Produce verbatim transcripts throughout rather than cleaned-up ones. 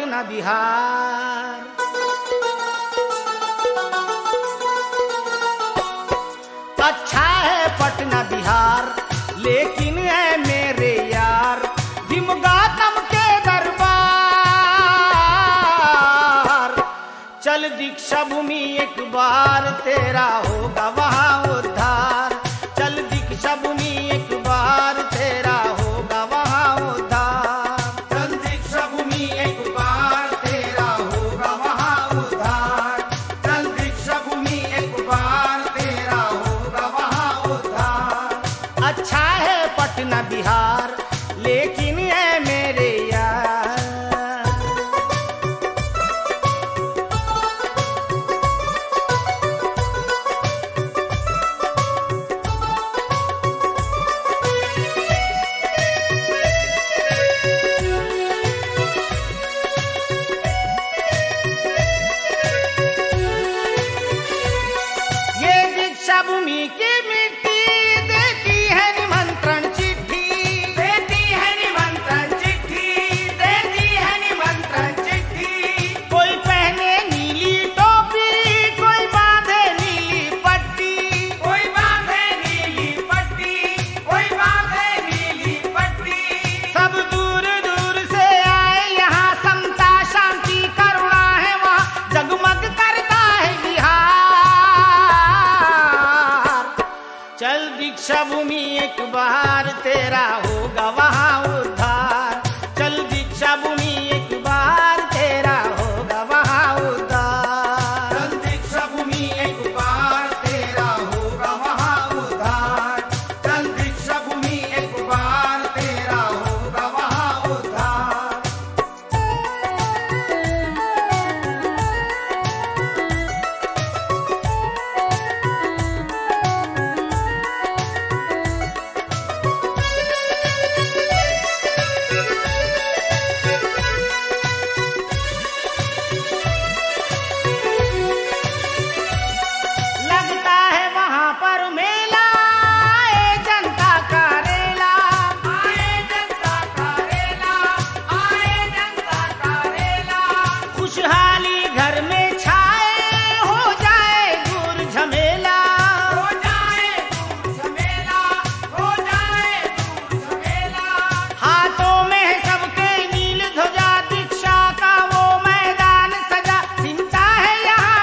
पटना बिहार। अच्छा है पटना बिहार, लेकिन है मेरे यार भीम गौतम के दरबार। चल दीक्षा भूमि एक बार, तेरा होगा वहाँ उद्धार। चल दीक्षा भूमि एक बार, तेरा होगा वहाँ उद्धार। चल दीक्षा भूमि एक बार, तेरा होगा वहाँ उद्धार। चल दीक्षा भूमि एक बार, तेरा होगा वहाँ उद्धार। अच्छा है पटना बिहार, लेकिन है मेरे यार। ये दीक्षा भूमि की मिट्टी देती है निमंत्रण चिट्ठी, देती है निमंत्रण चिट्ठी, देती है निमंत्रण चिट्ठी। कोई पहने नीली टोपी, कोई बांधे नीली पट्टी। कोई बांधे नीली पट्टी, कोई बांधे नीली पट्टी। सब दूर दूर से आए यहाँ, समता शांति करुणा है वहाँ, जगमग करता है बिहार। चल दीक्षा भूमि एक बार, तेरा होगा वहाँ उद्धार। चल दीक्षा भूमि एक बार, तेरा होगा वहाँ उद्धार। चल दीक्षा भूमि एक बार, तेरा होगा वहाँ उद्धार। चल दीक्षा भूमि एक बार, तेरा होगा वहाँ उद्धार। लगता है वहाँ पर मेला, आए जनता का रेला। आए जनता का रेला, आए जनता का रेला। खुशहाली घर में छाए, हो जाए दूर झमेला। हो जाए दूर झमेला, हो जाए दूर झमेला। हाथों में सबके नील ध्वजा, दीक्षा का वो मैदान सजा, चिंता है यहाँ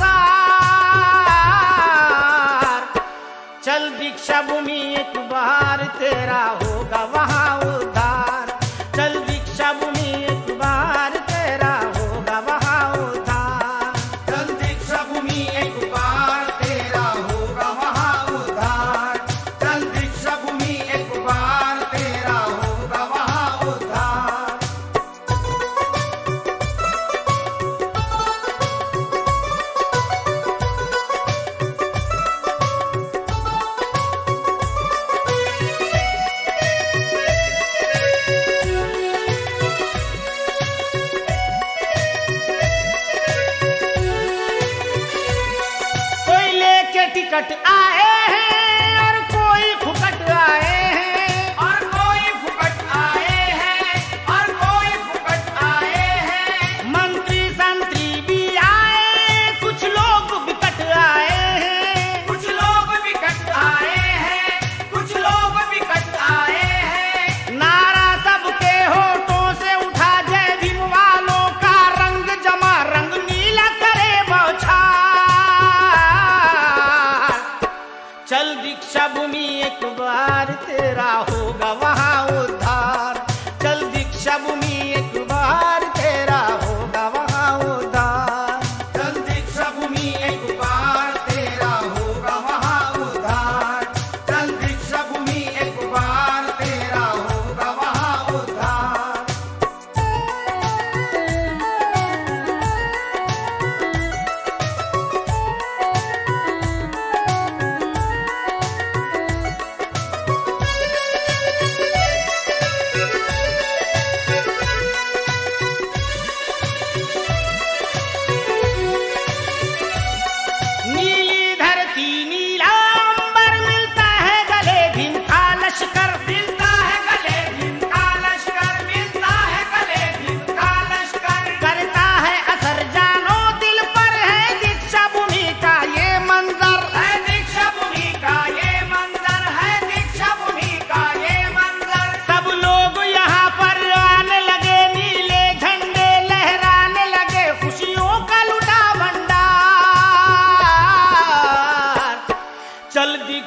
संसार। चल दीक्षा भूमि एक बार, तेरा होगा वहाँ उद्धार। चल दीक्षा भूमि एक बार, तेरा होगा वहाँ उद्धार। चल दीक्षा भूमि एक बार, तेरा होगा वहाँ उद्धार। चल दीक्षा भूमि एक बार, तेरा होगा वहाँ उद्धार। कोई लेके टिकट आए हैं और कोई फुकट आए हैं। और कोई फुकट आए हैं, और कोई फुकट आए हैं। मंत्री संतरी भी आए, कुछ लोग विकट आए हैं। कुछ लोग विकट आए हैं, कुछ लोग विकट आए हैं। नारा सबके होठों से उठा, जय भीम वालों का रंग जमा, रंग नीला करे बौछार।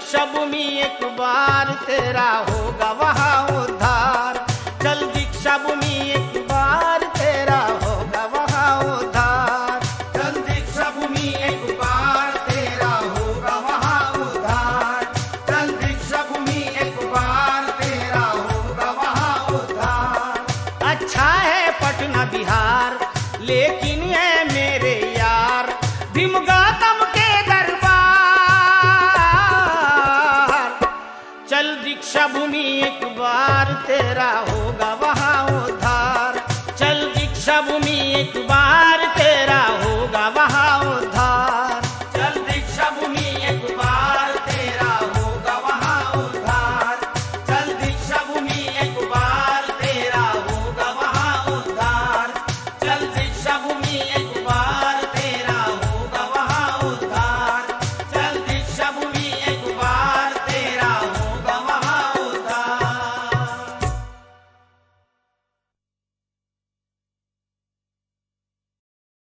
दीक्षा भूमि एक बार तेरा होगा वहाँ उद्धार। चल दीक्षा भूमि एक बार तेरा होगा वहाँ उद्धार। चल दीक्षा भूमि एक बार तेरा होगा वहाँ उद्धार। चल दीक्षा भूमि एक बार तेरा होगा वहाँ उद्धार। अच्छा है पटना बिहार, लेकिन है मेरे यार भीम गौतम के दरबार। चल दीक्षा भूमि एक बार तेरा